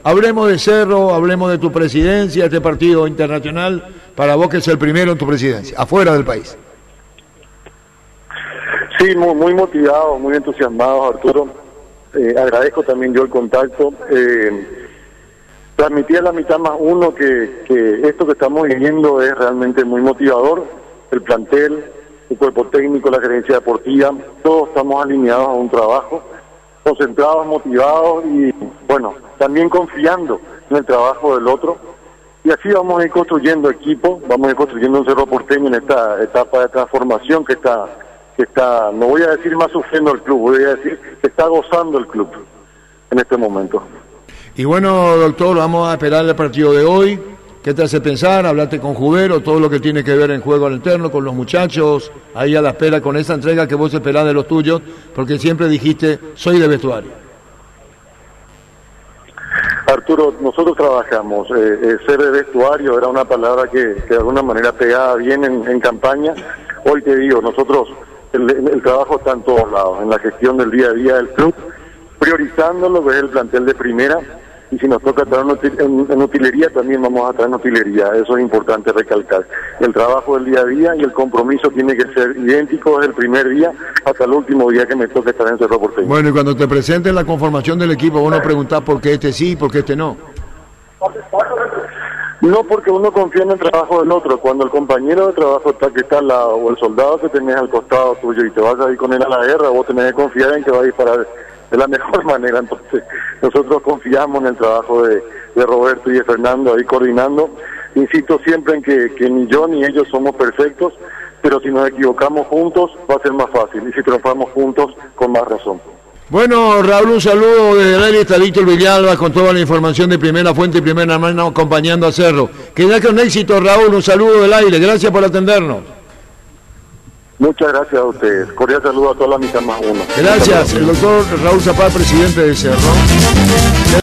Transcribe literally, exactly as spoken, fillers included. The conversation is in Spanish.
Hablemos de Cerro, hablemos de tu presidencia, este partido internacional, para vos que es el primero en tu presidencia, afuera del país. Sí, muy, muy motivado, muy entusiasmado, Arturo. Eh, agradezco también yo el contacto. Eh, transmití a la mitad más uno que, que esto que estamos viviendo es realmente muy motivador. El plantel, el cuerpo técnico, la gerencia deportiva, todos estamos alineados a un trabajo, concentrados, motivados y, bueno, también confiando en el trabajo del otro. Y así vamos a ir construyendo equipo, vamos a ir construyendo un Cerro Porteño en esta etapa de transformación que está, que está, no voy a decir más sufriendo el club, voy a decir que está gozando el club en este momento. Y bueno, doctor, vamos a esperar el partido de hoy. ¿Qué te hace pensar? Hablaste con Jubero, todo lo que tiene que ver en juego alterno, con los muchachos, ahí a la espera con esa entrega que vos esperás de los tuyos, porque siempre dijiste, soy de vestuario. Arturo, nosotros trabajamos, eh, eh, ser de vestuario era una palabra que, que de alguna manera pegaba bien en, en campaña. Hoy te digo, nosotros, el, el trabajo está en todos lados, en la gestión del día a día del club, priorizando lo que es el plantel de primera, y si nos toca traer en, en utilería, también vamos a traer en utilería, eso es importante recalcar. El trabajo del día a día y el compromiso tiene que ser idéntico desde el primer día hasta el último día que me toque estar en Cerro Porteño. Bueno, y cuando te presenten la conformación del equipo, vos no preguntás por qué este sí y por qué este no. No, porque uno confía en el trabajo del otro. Cuando el compañero de trabajo está que está al lado, o el soldado que tenés al costado tuyo y te vas a ir con él a la guerra, vos tenés que confiar en que va a disparar de la mejor manera. Entonces nosotros confiamos en el trabajo de, de Roberto y de Fernando ahí coordinando. Insisto siempre en que, que ni yo ni ellos somos perfectos, pero si nos equivocamos juntos va a ser más fácil, y si triunfamos juntos con más razón. Bueno, Raúl, un saludo desde el aire, está Víctor Villalba con toda la información de primera fuente y primera mano acompañando a Cerro. Queda con éxito, Raúl, un saludo del aire, gracias por atendernos. Muchas gracias a ustedes. Cordial saludo a toda la mitad más uno. Gracias, el doctor Raúl Zapata, presidente de Cerro.